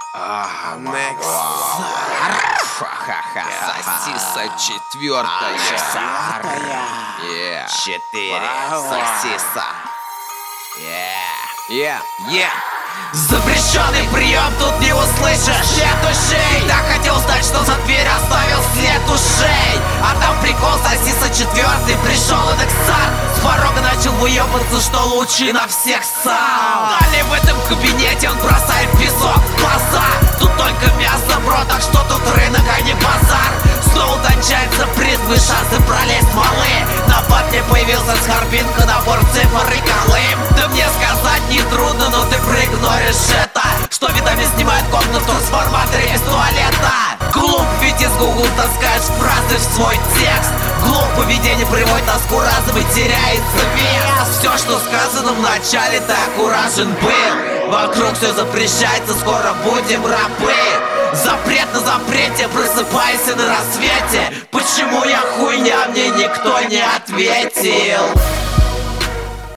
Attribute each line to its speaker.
Speaker 1: Сосиса четвертая.
Speaker 2: Четыре сосиса.
Speaker 3: Запрещенный прием тут не услышишь. След ушей. Так хотел знать, что за дверь оставил след ушей. А там прикол, сосиса четвертый пришел и Дексар с порога начал выебаться, что лучше на всех сам. Далее в этом кабинете он бросает песок в глаза. Тут только мясо, бро, так что тут рынок, а не базар. Снова утончается приз, вы шансы пролезть малы. На батле появился с Харбинка набор цифр и колым. Да мне сказать не трудно, но ты проигноришь это. Что видами снимает комнату с форматоре из туалета. Глуп, ведь из Google таскаешь фразы в свой текст. Глуп, поведение приводит тоску разом и теряется вес. Все, что сказано в начале, ты аккуражен был. Вокруг все запрещается, скоро будем рабы. Запрет на запрете, просыпайся на рассвете. Почему я хуйня, мне никто не ответил.